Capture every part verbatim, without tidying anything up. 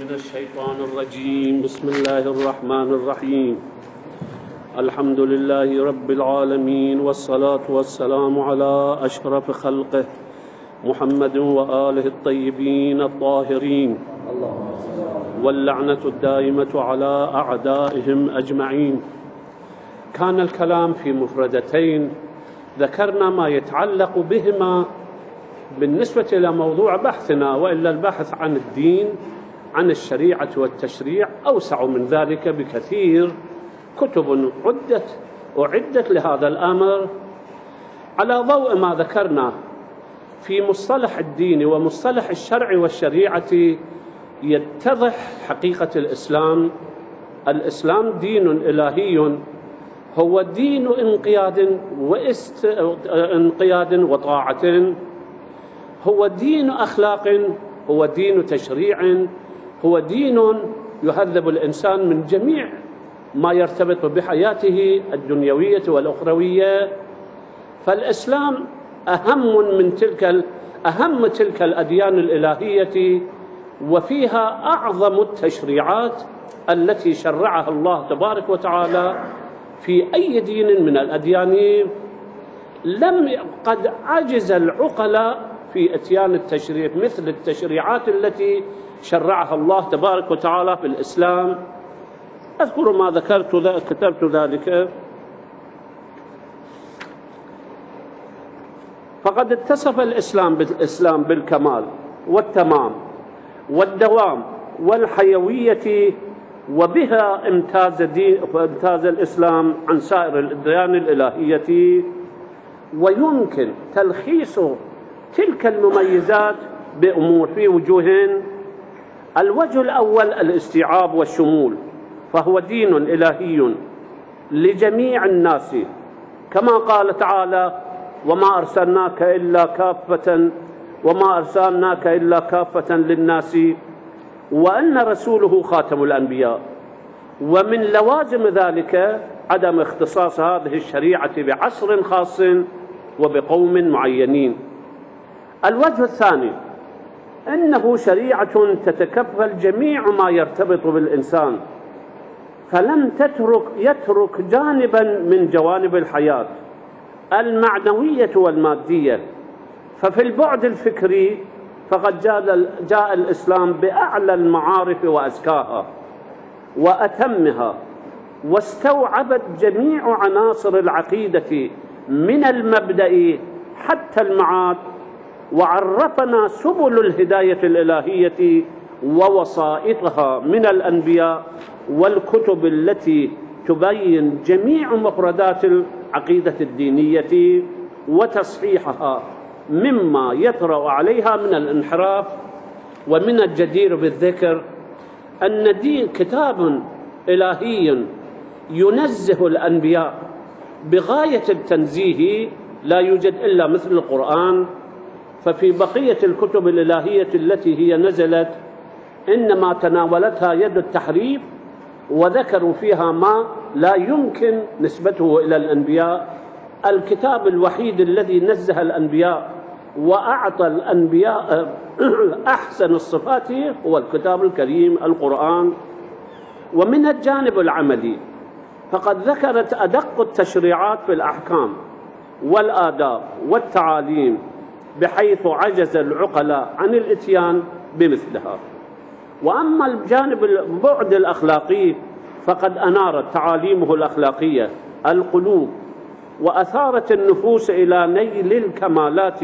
من الشيطان الرجيم. بسم الله الرحمن الرحيم. الحمد لله رب العالمين، والصلاة والسلام على أشرف خلقه محمد وآله الطيبين الطاهرين، واللعنة الدائمة على أعدائهم أجمعين. كان الكلام في مفردتين ذكرنا ما يتعلق بهما بالنسبة إلى موضوع بحثنا، وإلا البحث عن الدين، عن الشريعة والتشريع أوسع من ذلك بكثير. كتب عدت أعدت لهذا الأمر على ضوء ما ذكرنا في مصطلح الدين ومصطلح الشرع والشريعة. يتضح حقيقة الإسلام. الإسلام دين إلهي، هو دين انقياد واست... انقياد وطاعة، هو دين أخلاق، هو دين تشريع، هو دين يهذب الإنسان من جميع ما يرتبط بحياته الدنيوية والأخروية. فالإسلام أهم من تلك أهم تلك الأديان الإلهية، وفيها أعظم التشريعات التي شرعها الله تبارك وتعالى في أي دين من الأديان. لم قد عجز العقلاء في إتيان التشريع مثل التشريعات التي شرعها الله تبارك وتعالى في الإسلام. أذكر ما ذكرت كتبت ذلك. فقد اتصف الإسلام بالإسلام بالكمال والتمام والدوام والحيوية، وبها امتاز دين امتاز الإسلام عن سائر الأديان الإلهية. ويمكن تلخيص تلك المميزات بأمور في وجوهين. الوجه الأول الاستيعاب والشمول، فهو دين إلهي لجميع الناس، كما قال تعالى: وما أرسلناك إلا كافة وما أرسلناك إلا كافة للناس، وأن رسوله خاتم الأنبياء. ومن لوازم ذلك عدم اختصاص هذه الشريعة بعصر خاص وبقوم معينين. الوجه الثاني أنه شريعة تتكفل جميع ما يرتبط بالإنسان، فلم تترك يترك جانبا من جوانب الحياة المعنوية والمادية. ففي البعد الفكري فقد جاء الإسلام بأعلى المعارف وأزكاها وأتمها، واستوعبت جميع عناصر العقيدة من المبدأ حتى المعاد، وعرفنا سبل الهداية الإلهية ووسائطها من الأنبياء والكتب التي تبين جميع مفردات العقيدة الدينية وتصحيحها مما يطرأ عليها من الانحراف. ومن الجدير بالذكر أن دين كتاب إلهي ينزه الأنبياء بغاية التنزيه، لا يوجد إلا مثل القرآن. ففي بقية الكتب الإلهية التي هي نزلت إنما تناولتها يد التحريف، وذكروا فيها ما لا يمكن نسبته إلى الأنبياء. الكتاب الوحيد الذي نزه الأنبياء وأعطى الأنبياء أحسن الصفات هو الكتاب الكريم القرآن. ومن الجانب العملي فقد ذكرت أدق التشريعات في الأحكام والآداب والتعاليم، بحيث عجز العقلاء عن الإتيان بمثلها. وأما الجانب البعد الأخلاقي فقد أنارت تعاليمه الأخلاقية القلوب، وأثارت النفوس إلى نيل الكمالات،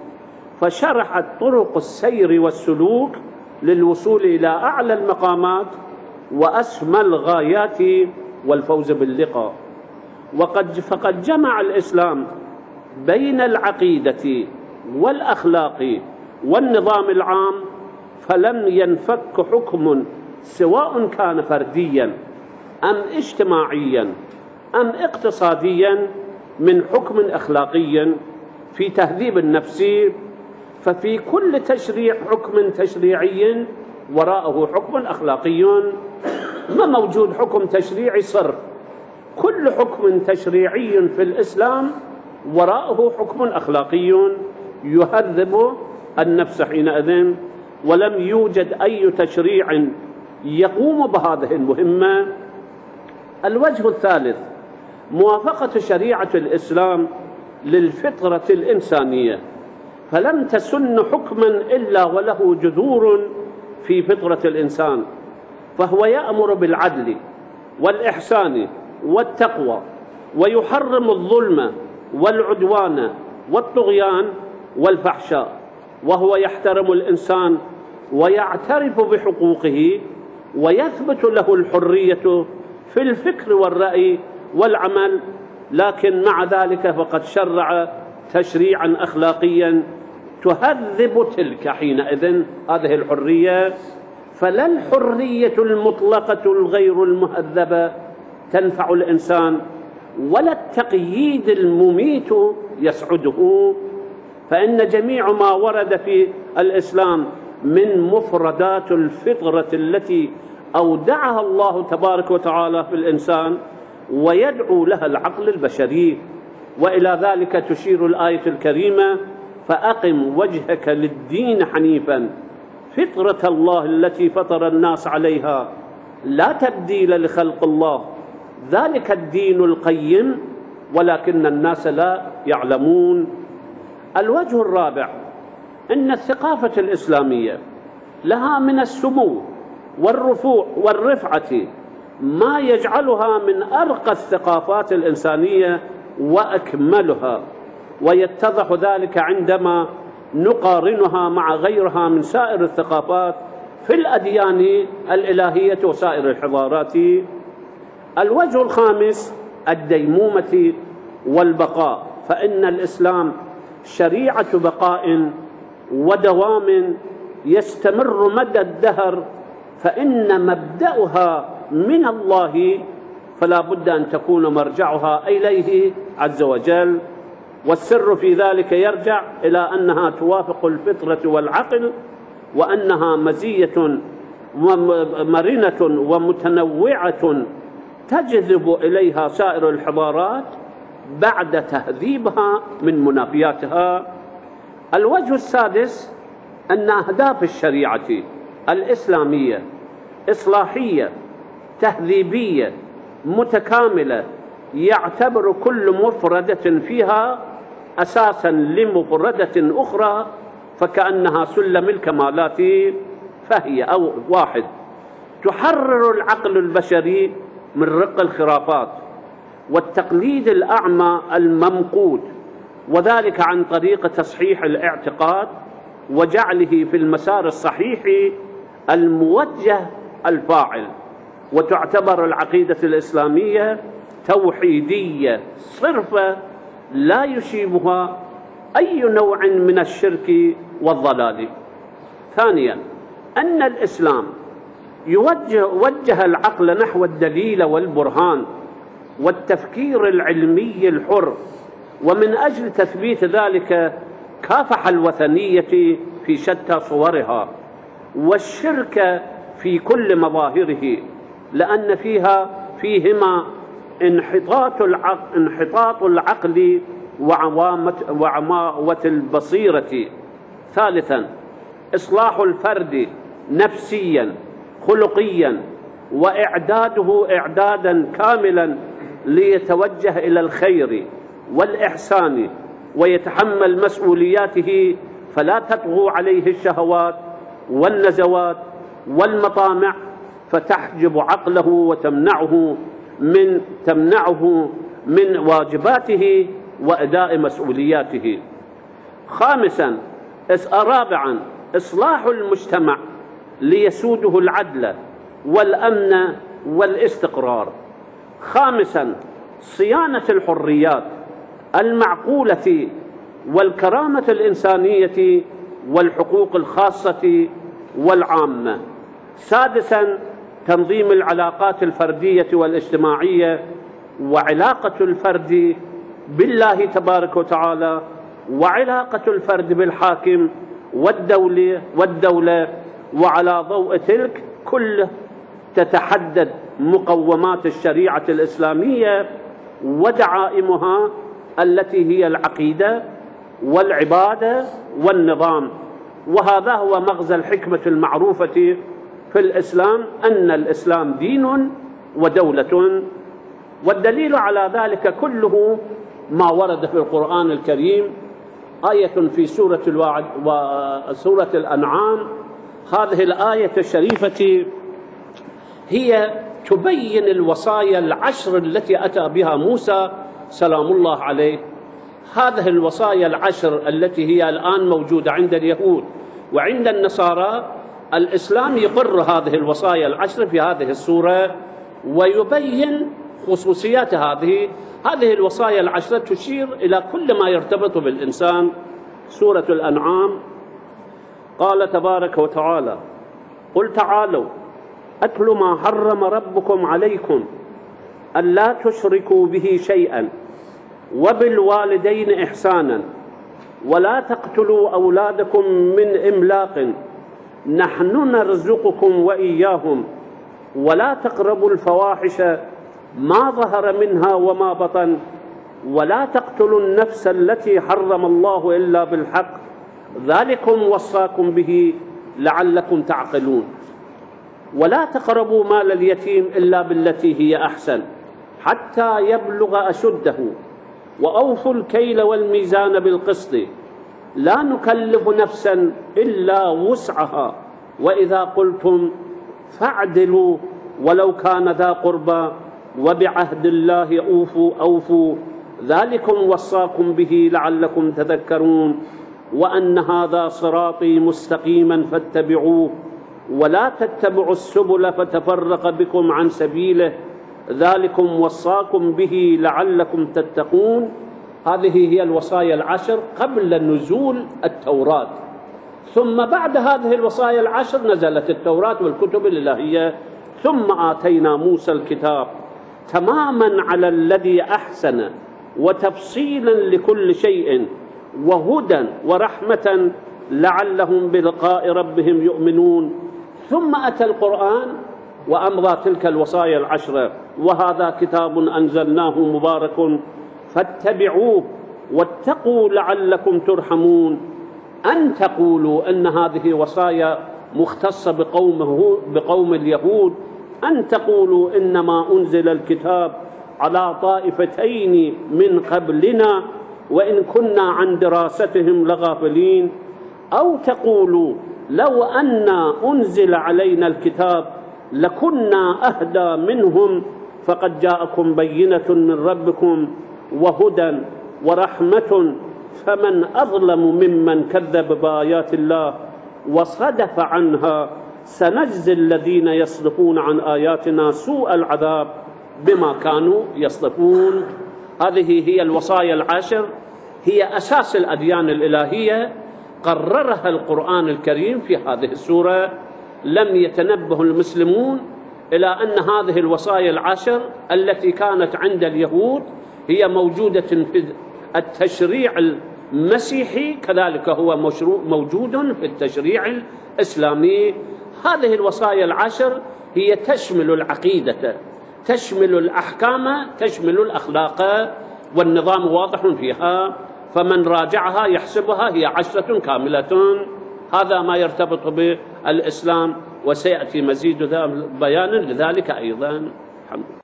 فشرحت طرق السير والسلوك للوصول إلى أعلى المقامات وأسمى الغايات والفوز باللقاء. وقد فقد جمع الإسلام بين العقيدة والأخلاق والنظام العام، فلم ينفك حكم سواء كان فرديا أم اجتماعيا أم اقتصاديا من حكم أخلاقي في تهذيب النفس. ففي كل تشريع حكم تشريعي وراءه حكم أخلاقي، ما موجود حكم تشريعي صرف. كل حكم تشريعي في الإسلام وراءه حكم أخلاقي يهذب النفس حينئذ. ولم يوجد أي تشريع يقوم بهذه المهمة. الوجه الثالث موافقة شريعة الإسلام للفطرة الإنسانية، فلم تسن حكما إلا وله جذور في فطرة الإنسان، فهو يأمر بالعدل والإحسان والتقوى، ويحرم الظلم والعدوان والطغيان والفحشاء، وهو يحترم الإنسان ويعترف بحقوقه، ويثبت له الحرية في الفكر والرأي والعمل، لكن مع ذلك فقد شرع تشريعا أخلاقيا تهذب تلك حينئذ هذه الحرية. فلا الحرية المطلقة الغير المهذبة تنفع الإنسان، ولا التقييد المميت يسعده، فإن جميع ما ورد في الإسلام من مفردات الفطرة التي أودعها الله تبارك وتعالى في الإنسان ويدعو لها العقل البشري. وإلى ذلك تشير الآية الكريمة: فأقم وجهك للدين حنيفا فطرة الله التي فطر الناس عليها لا تبديل لخلق الله ذلك الدين القيم ولكن الناس لا يعلمون. الوجه الرابع أن الثقافة الإسلامية لها من السمو والرفوع والرفعة ما يجعلها من أرقى الثقافات الإنسانية وأكملها، ويتضح ذلك عندما نقارنها مع غيرها من سائر الثقافات في الأديان الإلهية وسائر الحضارات. الوجه الخامس الديمومة والبقاء، فإن الإسلام شريعة بقاء ودوام يستمر مدى الدهر، فإن مبدأها من الله، فلا بد أن تكون مرجعها إليه عز وجل. والسر في ذلك يرجع إلى أنها توافق الفطرة والعقل، وأنها مزية مرنة ومتنوعة تجذب إليها سائر الحضارات بعد تهذيبها من منافياتها. الوجه السادس أن أهداف الشريعة الإسلامية إصلاحية تهذيبية متكاملة، يعتبر كل مفردة فيها أساسا لمفردة أخرى، فكأنها سلم الكمالات. فهي أو واحد تحرر العقل البشري من رق الخرافات والتقليد الأعمى الممقوت، وذلك عن طريق تصحيح الاعتقاد وجعله في المسار الصحيح الموجه الفاعل. وتعتبر العقيدة الإسلامية توحيدية صرفة لا يشيبها أي نوع من الشرك والضلال. ثانيا أن الإسلام يوجه وجه العقل نحو الدليل والبرهان والتفكير العلمي الحر، ومن أجل تثبيت ذلك كافح الوثنية في شتى صورها والشرك في كل مظاهره، لأن فيها فيهما انحطاط العقل, انحطاط العقل وعماوة البصيرة. ثالثا إصلاح الفرد نفسيا خلقيا وإعداده إعدادا كاملا ليتوجه إلى الخير والإحسان ويتحمل مسؤولياته، فلا تطغو عليه الشهوات والنزوات والمطامع فتحجب عقله وتمنعه من تمنعه من واجباته وأداء مسؤولياته. خامسا رابعا إصلاح المجتمع ليسوده العدل والأمن والاستقرار. خامسا صيانة الحريات المعقولة والكرامة الإنسانية والحقوق الخاصة والعامة. سادسا تنظيم العلاقات الفردية والاجتماعية وعلاقة الفرد بالله تبارك وتعالى وعلاقة الفرد بالحاكم والدولة والدولة وعلى ضوء تلك كل تتحدد مقومات الشريعة الإسلامية ودعائمها التي هي العقيدة والعبادة والنظام. وهذا هو مغزى الحكمة المعروفة في الإسلام أن الإسلام دين ودولة، والدليل على ذلك كله ما ورد في القرآن الكريم. آية في سورة الوعد وسورة الأنعام، هذه الآية الشريفة هي تبين الوصايا العشر التي أتى بها موسى سلام الله عليه. هذه الوصايا العشر التي هي الآن موجودة عند اليهود وعند النصارى، الإسلام يقر هذه الوصايا العشر في هذه السورة ويبين خصوصيات هذه هذه الوصايا العشرة، تشير إلى كل ما يرتبط بالإنسان. سورة الأنعام قال تبارك وتعالى: قل تعالوا أتل ما حرم ربكم عليكم ألا تشركوا به شيئا وبالوالدين إحسانا ولا تقتلوا أولادكم من إملاق نحن نرزقكم وإياهم ولا تقربوا الفواحش ما ظهر منها وما بطن ولا تقتلوا النفس التي حرم الله إلا بالحق ذلكم وصاكم به لعلكم تعقلون ولا تقربوا مال اليتيم إلا بالتي هي أحسن حتى يبلغ أشده وأوفوا الكيل والميزان بالقسط لا نكلف نفسا إلا وسعها وإذا قلتم فاعدلوا ولو كان ذا قربى وبعهد الله أوفوا أوفوا ذلكم وصاكم به لعلكم تذكرون وأن هذا صراطي مستقيما فاتبعوه ولا تتبعوا السبل فتفرق بكم عن سبيله ذلكم وصاكم به لعلكم تتقون. هذه هي الوصايا العشر قبل نزول التوراة، ثم بعد هذه الوصايا العشر نزلت التوراة والكتب الإلهية. ثم آتينا موسى الكتاب تماما على الذي أحسن وتفصيلا لكل شيء وهدى ورحمة لعلهم بلقاء ربهم يؤمنون. ثم أتى القرآن وأمضى تلك الوصايا العشرة: وهذا كتاب أنزلناه مبارك فاتبعوه واتقوا لعلكم ترحمون. أن تقولوا أن هذه وصايا مختصة بقومه بقوم اليهود، أن تقولوا إنما أنزل الكتاب على طائفتين من قبلنا وإن كنا عن دراستهم لغافلين، أو تقولوا لو أن أنزل علينا الكتاب لكنا أهدى منهم فقد جاءكم بينة من ربكم وهدى ورحمة فمن أظلم ممن كذب بآيات الله وصدف عنها سنجزي الذين يصدفون عن آياتنا سوء العذاب بما كانوا يصدفون. هذه هي الوصايا العشر، هي أساس الأديان الإلهية، قررها القرآن الكريم في هذه السورة. لم يتنبه المسلمون إلى أن هذه الوصايا العشر التي كانت عند اليهود هي موجودة في التشريع المسيحي، كذلك هو موجود في التشريع الإسلامي. هذه الوصايا العشر هي تشمل العقيدة، تشمل الأحكام، تشمل الأخلاق، والنظام واضح فيها، فمن راجعها يحسبها هي عشرة كاملة. هذا ما يرتبط بالإسلام، وسيأتي مزيد بيان لذلك أيضا. الحمد لله.